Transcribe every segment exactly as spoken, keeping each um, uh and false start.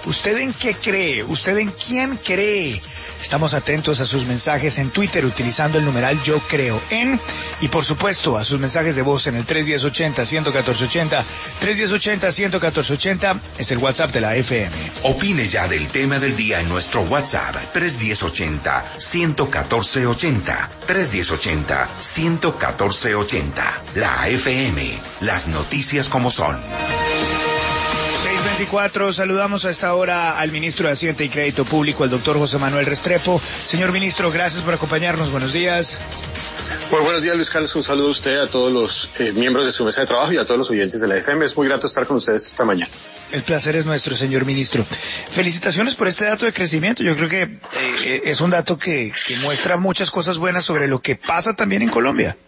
¿Usted en qué cree? ¿Usted en quién cree? Estamos atentos a sus mensajes en Twitter utilizando el numeral Yo Creo En, y por supuesto a sus mensajes de voz en el tres uno cero ochenta, uno cuatro ochenta, tres uno cero ochenta, uno cuatro ochenta, es el WhatsApp de la F M. Opine ya del tema del día en nuestro WhatsApp, tres uno cero ochenta, uno cuatro ochenta, tres uno cero ochenta, uno cuatro ochenta. La F M, las noticias como son. seis veinticuatro, saludamos a esta hora al ministro de Hacienda y Crédito Público, el doctor José Manuel Restrepo. Señor ministro, gracias por acompañarnos, buenos días. Pues buenos días, Luis Carlos, un saludo a usted, a todos los eh, miembros de su mesa de trabajo y a todos los oyentes de la F M. Es muy grato estar con ustedes esta mañana. El placer es nuestro, señor ministro. Felicitaciones por este dato de crecimiento. Yo creo que eh, es un dato que, que muestra muchas cosas buenas sobre lo que pasa también en Colombia.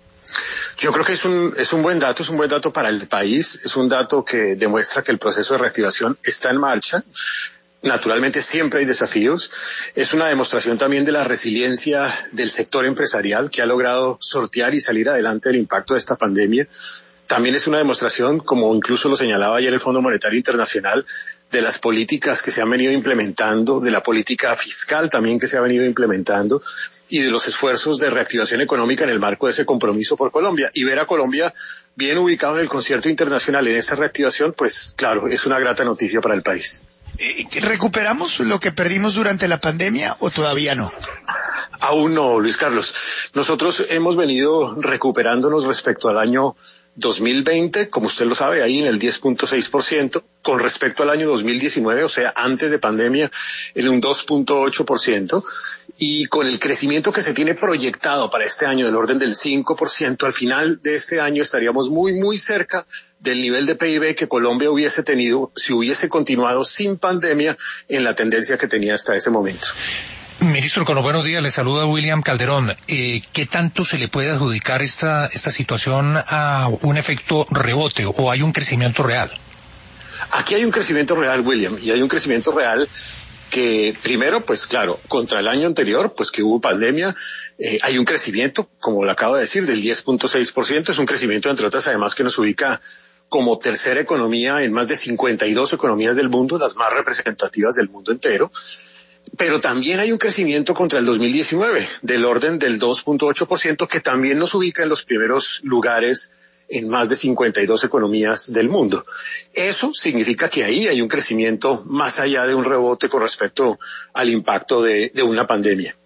Yo creo que es un, es un buen dato, es un buen dato para el país, es un dato que demuestra que el proceso de reactivación está en marcha. Naturalmente siempre hay desafíos. Es una demostración también de la resiliencia del sector empresarial que ha logrado sortear y salir adelante del impacto de esta pandemia. También es una demostración, como incluso lo señalaba ayer el Fondo Monetario Internacional, de las políticas que se han venido implementando, de la política fiscal también que se ha venido implementando y de los esfuerzos de reactivación económica en el marco de ese compromiso por Colombia. Y ver a Colombia bien ubicado en el concierto internacional en esta reactivación, pues claro, es una grata noticia para el país. ¿Recuperamos lo que perdimos durante la pandemia o todavía no? Aún no, Luis Carlos. Nosotros hemos venido recuperándonos respecto al año dos mil veinte, como usted lo sabe, ahí en el diez punto seis por ciento, con respecto al año dos mil diecinueve, o sea, antes de pandemia, en un dos punto ocho por ciento, y con el crecimiento que se tiene proyectado para este año del orden del cinco por ciento, al final de este año estaríamos muy, muy cerca del nivel de P I B que Colombia hubiese tenido si hubiese continuado sin pandemia en la tendencia que tenía hasta ese momento. Ministro, con los buenos días, le saluda William Calderón. Eh, ¿Qué tanto se le puede adjudicar esta, esta situación a un efecto rebote o hay un crecimiento real? Aquí hay un crecimiento real, William, y hay un crecimiento real que primero, pues claro, contra el año anterior, pues que hubo pandemia, eh, hay un crecimiento, como lo acabo de decir, del diez punto seis por ciento, es un crecimiento, entre otras, además, que nos ubica como tercera economía en más de cincuenta y dos economías del mundo, las más representativas del mundo entero. Pero también hay un crecimiento contra el dos mil diecinueve del orden del dos punto ocho por ciento que también nos ubica en los primeros lugares en más de cincuenta y dos economías del mundo. Eso significa que ahí hay un crecimiento más allá de un rebote con respecto al impacto de, de una pandemia.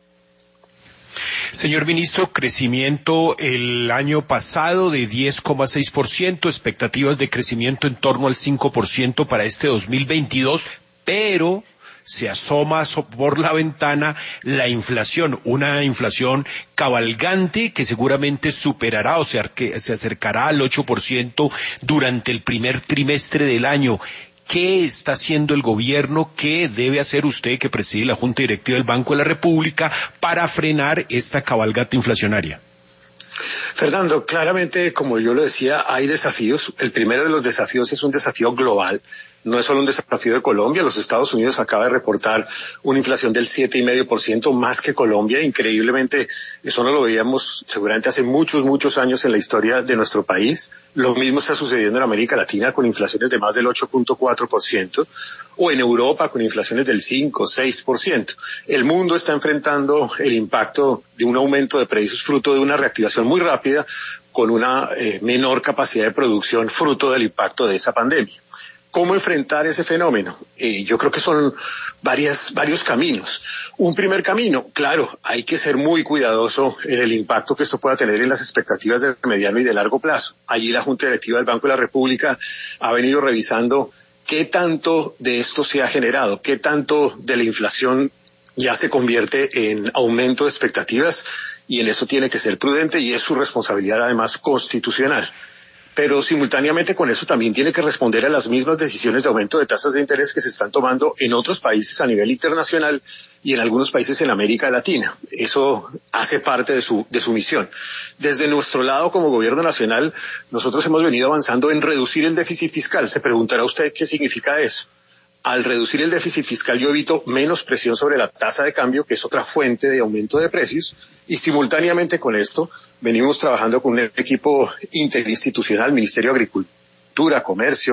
Señor ministro, crecimiento el año pasado de diez coma seis por ciento, expectativas de crecimiento en torno al cinco por ciento para este dos mil veintidós, pero se asoma por la ventana la inflación, una inflación cabalgante que seguramente superará o se, se acercará al ocho por ciento durante el primer trimestre del año. ¿Qué está haciendo el gobierno? ¿Qué debe hacer usted, que preside la Junta Directiva del Banco de la República, para frenar esta cabalgata inflacionaria? Fernando, claramente, como yo lo decía, hay desafíos. El primero de los desafíos es un desafío global. No es solo un desafío de Colombia. Los Estados Unidos acaba de reportar una inflación del siete coma cinco por ciento más que Colombia. Increíblemente, eso no lo veíamos seguramente hace muchos, muchos años en la historia de nuestro país. Lo mismo está sucediendo en América Latina con inflaciones de más del ocho punto cuatro por ciento o en Europa con inflaciones del cinco, seis por ciento. El mundo está enfrentando el impacto de un aumento de precios fruto de una reactivación muy rápida con una eh, menor capacidad de producción fruto del impacto de esa pandemia. ¿Cómo enfrentar ese fenómeno? Eh, yo creo que son varias, varios caminos. Un primer camino, claro, hay que ser muy cuidadoso en el impacto que esto pueda tener en las expectativas de mediano y de largo plazo. Allí la Junta Directiva del Banco de la República ha venido revisando qué tanto de esto se ha generado, qué tanto de la inflación ya se convierte en aumento de expectativas, y en eso tiene que ser prudente y es su responsabilidad además constitucional. Pero simultáneamente con eso también tiene que responder a las mismas decisiones de aumento de tasas de interés que se están tomando en otros países a nivel internacional y en algunos países en América Latina. Eso hace parte de su, de su misión. Desde nuestro lado, como gobierno nacional, nosotros hemos venido avanzando en reducir el déficit fiscal. Se preguntará usted qué significa eso. Al reducir el déficit fiscal yo evito menos presión sobre la tasa de cambio, que es otra fuente de aumento de precios, y simultáneamente con esto venimos trabajando con un equipo interinstitucional, Ministerio de Agricultura, Comercio,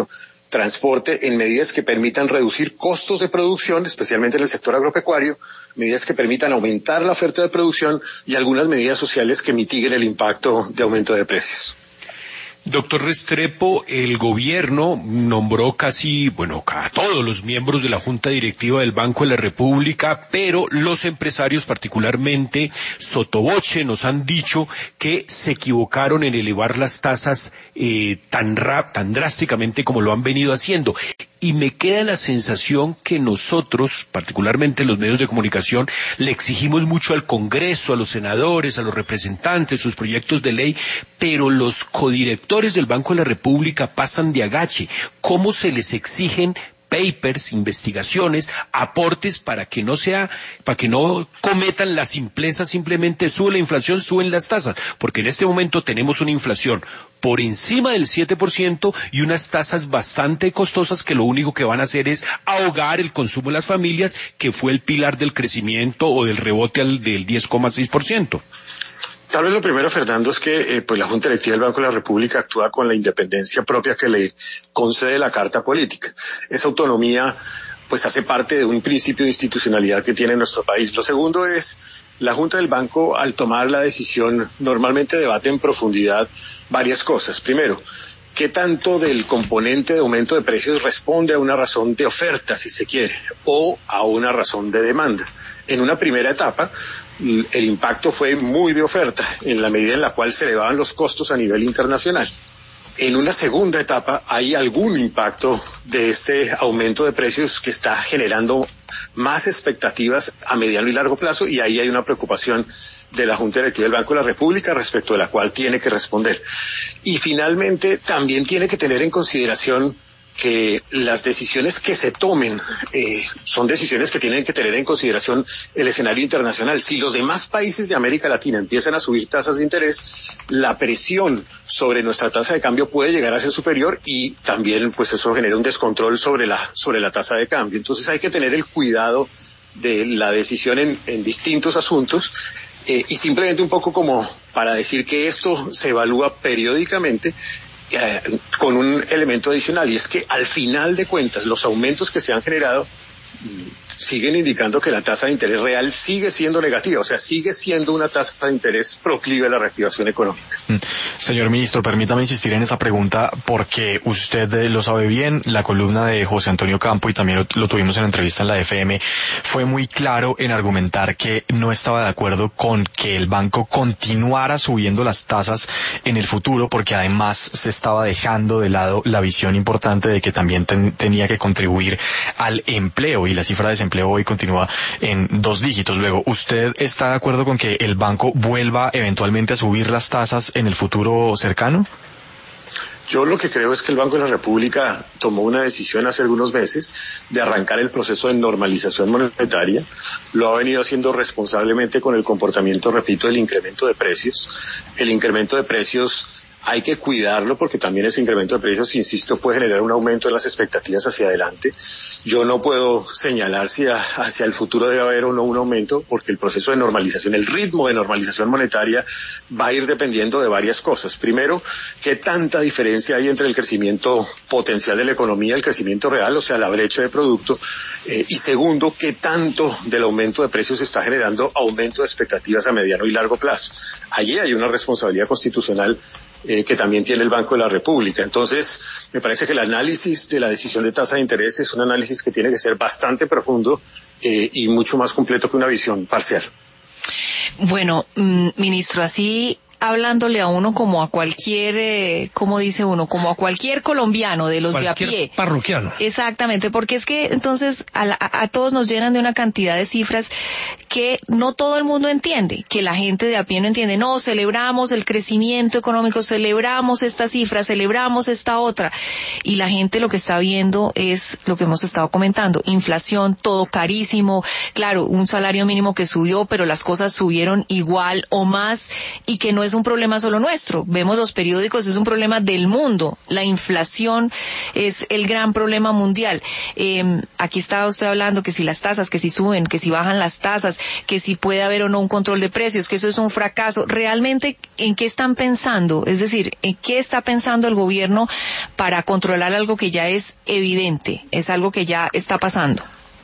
transporte, en medidas que permitan reducir costos de producción, especialmente en el sector agropecuario, medidas que permitan aumentar la oferta de producción y algunas medidas sociales que mitiguen el impacto de aumento de precios. Doctor Restrepo, el gobierno nombró casi, bueno, a todos los miembros de la Junta Directiva del Banco de la República, pero los empresarios, particularmente Sotoboche, nos han dicho que se equivocaron en elevar las tasas eh, tan rap, tan drásticamente como lo han venido haciendo. Y me queda la sensación que nosotros, particularmente los medios de comunicación, le exigimos mucho al Congreso, a los senadores, a los representantes, sus proyectos de ley, pero los codirectores del Banco de la República pasan de agache. ¿Cómo se les exigen papers, investigaciones, aportes para que no sea, para que no cometan la simpleza, simplemente sube la inflación, suben las tasas? Porque en este momento tenemos una inflación por encima del siete por ciento y unas tasas bastante costosas que lo único que van a hacer es ahogar el consumo de las familias, que fue el pilar del crecimiento o del rebote al, del diez coma seis por ciento. Tal vez lo primero, Fernando, es que eh, pues la Junta Directiva del Banco de la República actúa con la independencia propia que le concede la Carta Política. Esa autonomía pues hace parte de un principio de institucionalidad que tiene nuestro país. Lo segundo es, la Junta del Banco, al tomar la decisión, normalmente debate en profundidad varias cosas. Primero, ¿qué tanto del componente de aumento de precios responde a una razón de oferta, si se quiere, o a una razón de demanda? En una primera etapa, el impacto fue muy de oferta, en la medida en la cual se elevaban los costos a nivel internacional. En una segunda etapa hay algún impacto de este aumento de precios que está generando más expectativas a mediano y largo plazo, y ahí hay una preocupación de la Junta Directiva del Banco de la República respecto de la cual tiene que responder. Y finalmente también tiene que tener en consideración que las decisiones que se tomen eh, son decisiones que tienen que tener en consideración el escenario internacional. Si los demás países de América Latina empiezan a subir tasas de interés, la presión sobre nuestra tasa de cambio puede llegar a ser superior, y también pues eso genera un descontrol sobre la sobre la tasa de cambio. Entonces hay que tener el cuidado de la decisión en, en distintos asuntos, eh, y simplemente un poco como para decir que esto se evalúa periódicamente, Eh, con un elemento adicional, y es que al final de cuentas los aumentos que se han generado siguen indicando que la tasa de interés real sigue siendo negativa, o sea, sigue siendo una tasa de interés proclive a la reactivación económica. Señor ministro, permítame insistir en esa pregunta porque usted eh, lo sabe bien, la columna de José Antonio Campo, y también lo, lo tuvimos en la entrevista en la F M, fue muy claro en argumentar que no estaba de acuerdo con que el banco continuara subiendo las tasas en el futuro, porque además se estaba dejando de lado la visión importante de que también ten, tenía que contribuir al empleo, y la cifra de desempleo hoy continúa en dos dígitos. Luego, ¿usted está de acuerdo con que el banco vuelva eventualmente a subir las tasas en el futuro cercano? Yo lo que creo es que el Banco de la República tomó una decisión hace algunos meses de arrancar el proceso de normalización monetaria. Lo ha venido haciendo responsablemente con el comportamiento, repito, del incremento de precios. El incremento de precios hay que cuidarlo porque también ese incremento de precios, insisto, puede generar un aumento en las expectativas hacia adelante. Yo no puedo señalar si a, hacia el futuro debe haber o no un aumento, porque el proceso de normalización, el ritmo de normalización monetaria va a ir dependiendo de varias cosas. Primero, qué tanta diferencia hay entre el crecimiento potencial de la economía y el crecimiento real, o sea, la brecha de producto. Eh, y segundo, qué tanto del aumento de precios está generando aumento de expectativas a mediano y largo plazo. Allí hay una responsabilidad constitucional Eh, que también tiene el Banco de la República. Entonces, me parece que el análisis de la decisión de tasa de interés es un análisis que tiene que ser bastante profundo eh, y mucho más completo que una visión parcial. Bueno, mm, ministro, así hablándole a uno como a cualquier, eh, ¿cómo dice uno? Como a cualquier colombiano de los cualquier de a pie. Parroquiano. Exactamente, porque es que entonces a, la, a todos nos llenan de una cantidad de cifras que no todo el mundo entiende, que la gente de a pie no entiende. No, celebramos el crecimiento económico, celebramos esta cifra, celebramos esta otra. Y la gente lo que está viendo es lo que hemos estado comentando, inflación, todo carísimo. Claro, un salario mínimo que subió, pero las cosas subieron igual o más, y que no es un problema solo nuestro. Vemos los periódicos, es un problema del mundo. La inflación es el gran problema mundial. Eh, aquí estaba usted hablando que si las tasas, que si suben, que si bajan las tasas, que si puede haber o no un control de precios, que eso es un fracaso. Realmente, ¿en qué están pensando? Es decir, ¿en qué está pensando el gobierno para controlar algo que ya es evidente? Es algo que ya está pasando.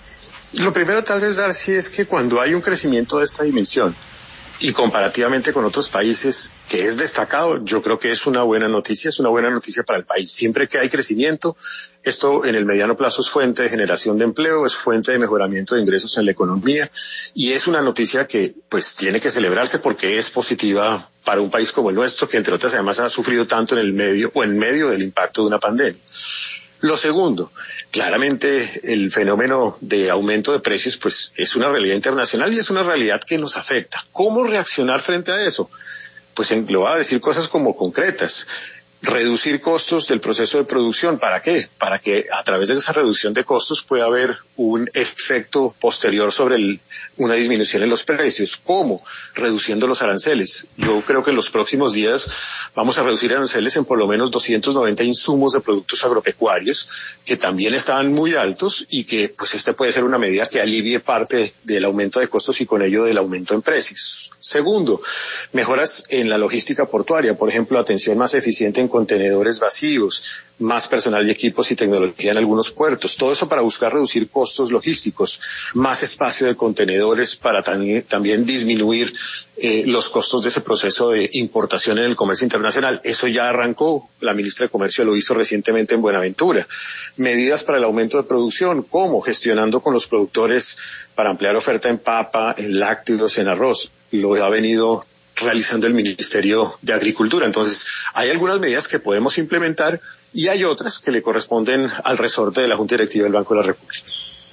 Lo primero tal vez, Darcy, es que cuando hay un crecimiento de esta dimensión y comparativamente con otros países que es destacado, yo creo que es una buena noticia, es una buena noticia para el país. Siempre que hay crecimiento, esto en el mediano plazo es fuente de generación de empleo, es fuente de mejoramiento de ingresos en la economía y es una noticia que pues tiene que celebrarse porque es positiva para un país como el nuestro, que entre otras además ha sufrido tanto en el medio o en medio del impacto de una pandemia. Lo segundo, claramente el fenómeno de aumento de precios pues es una realidad internacional y es una realidad que nos afecta. ¿Cómo reaccionar frente a eso? Pues lo voy a decir cosas como concretas. Reducir costos del proceso de producción. ¿Para qué? Para que a través de esa reducción de costos pueda haber un efecto posterior sobre el, una disminución en los precios. ¿Cómo? Reduciendo los aranceles. Yo creo que en los próximos días vamos a reducir aranceles en por lo menos doscientos noventa insumos de productos agropecuarios que también estaban muy altos y que pues esta puede ser una medida que alivie parte del aumento de costos y con ello del aumento en precios. Segundo, mejoras en la logística portuaria. Por ejemplo, atención más eficiente en contenedores vacíos, más personal y equipos y tecnología en algunos puertos. Todo eso para buscar reducir costos logísticos, más espacio de contenedores para también, también disminuir eh, los costos de ese proceso de importación en el comercio internacional. Eso ya arrancó, la ministra de Comercio lo hizo recientemente en Buenaventura. Medidas para el aumento de producción, ¿cómo? Gestionando con los productores para ampliar oferta en papa, en lácteos, en arroz. Lo ha venido realizando el Ministerio de Agricultura. Entonces, hay algunas medidas que podemos implementar y hay otras que le corresponden al resorte de la Junta Directiva del Banco de la República.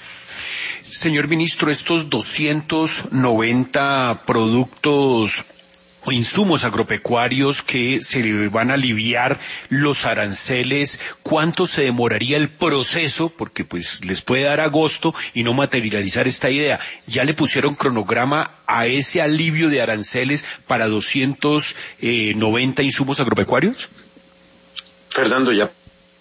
Señor ministro, estos doscientos noventa productos o insumos agropecuarios que se le van a aliviar los aranceles, ¿cuánto se demoraría el proceso? Porque pues les puede dar agosto y no materializar esta idea. ¿Ya le pusieron cronograma a ese alivio de aranceles para doscientos noventa insumos agropecuarios? Fernando, ya.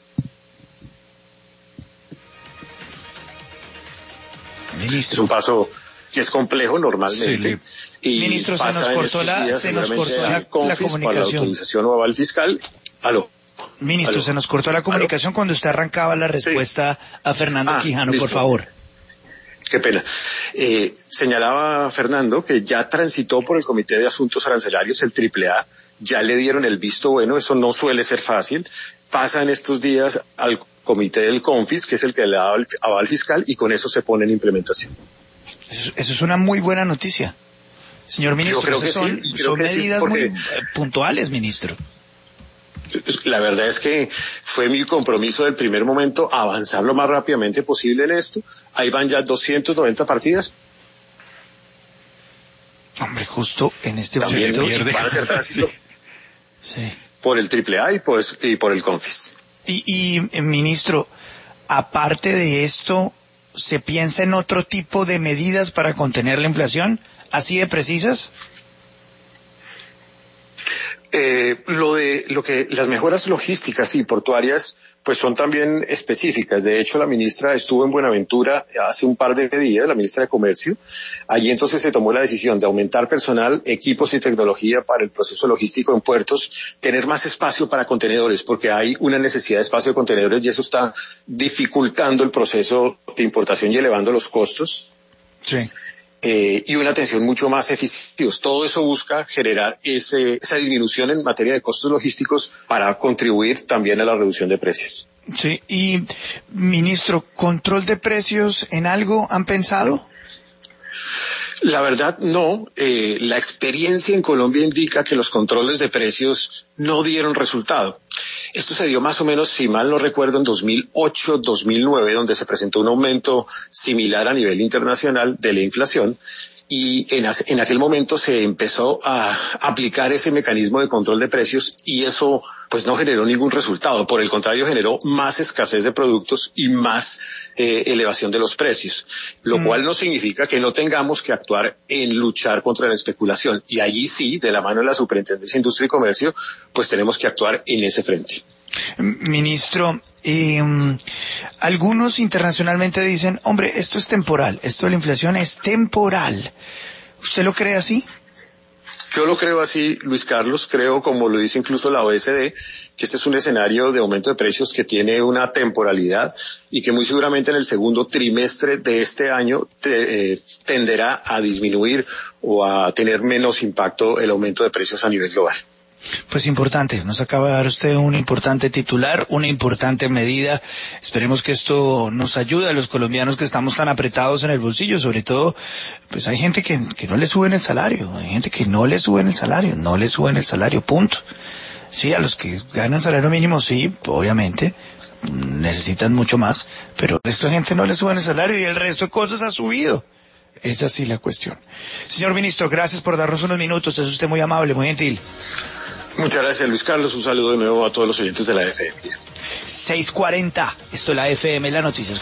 Ministro. Es un paso que es complejo normalmente. Y Ministro, se nos cortó la, días, se nos cortó la, la comunicación. Para la autorización o aval fiscal. Aló. Ministro, Aló. se nos cortó la comunicación Aló. cuando usted arrancaba la respuesta sí. a Fernando ah, Quijano, listo. por favor. Qué pena. Eh, señalaba Fernando que ya transitó por el Comité de Asuntos Arancelarios, el triple A, ya le dieron el visto bueno, eso no suele ser fácil. Pasa en estos días al Comité del CONFIS, que es el que le da el aval fiscal, y con eso se pone en implementación. Eso, eso es una muy buena noticia. Señor ministro, creo que son, sí, son que medidas sí, porque... muy puntuales, ministro. La verdad es que fue mi compromiso del primer momento avanzar lo más rápidamente posible en esto. Ahí van ya doscientas noventa partidas. Hombre, justo en este También momento. Van a ser tránsito sí. por el triple A y, pues, y por el CONFIS. Y, y, ministro, aparte de esto, ¿se piensa en otro tipo de medidas para contener la inflación? ¿Así de precisas? Eh, lo de lo que las mejoras logísticas y portuarias pues son también específicas. De hecho, la ministra estuvo en Buenaventura hace un par de días, la ministra de Comercio. Allí entonces se tomó la decisión de aumentar personal, equipos y tecnología para el proceso logístico en puertos, tener más espacio para contenedores, porque hay una necesidad de espacio de contenedores y eso está dificultando el proceso de importación y elevando los costos. Sí. Eh, y una atención mucho más eficiente. Todo eso busca generar ese, esa disminución en materia de costos logísticos para contribuir también a la reducción de precios. Sí, y ministro, ¿control de precios en algo han pensado? La verdad no, eh, la experiencia en Colombia indica que los controles de precios no dieron resultado. Esto se dio más o menos, si mal no recuerdo, en dos mil ocho, dos mil nueve, donde se presentó un aumento similar a nivel internacional de la inflación y en, en aquel momento se empezó a aplicar ese mecanismo de control de precios y eso pues no generó ningún resultado. Por el contrario, generó más escasez de productos y más eh, elevación de los precios, lo mm. cual no significa que no tengamos que actuar en luchar contra la especulación. Y allí sí, de la mano de la Superintendencia de Industria y Comercio, pues tenemos que actuar en ese frente. Ministro, eh, algunos internacionalmente dicen, hombre, esto es temporal, esto de la inflación es temporal. ¿Usted lo cree así? Yo lo creo así, Luis Carlos, creo, como lo dice incluso la O E C D, que este es un escenario de aumento de precios que tiene una temporalidad y que muy seguramente en el segundo trimestre de este año te, eh, tenderá a disminuir o a tener menos impacto el aumento de precios a nivel global. Pues importante, nos acaba de dar usted un importante titular, una importante medida. Esperemos que esto nos ayude a los colombianos que estamos tan apretados en el bolsillo. Sobre todo, pues hay gente que, que no le suben el salario, hay gente que no le suben el salario, no le suben el salario, punto. Sí, a los que ganan salario mínimo, sí, obviamente, necesitan mucho más, pero a esta gente no le suben el salario y el resto de cosas ha subido. Es así la cuestión. Señor ministro, gracias por darnos unos minutos, es usted muy amable, muy gentil. Muchas gracias, Luis Carlos. Un saludo de nuevo a todos los oyentes de la F M. seis cuarenta, esto es la F M, la noticias.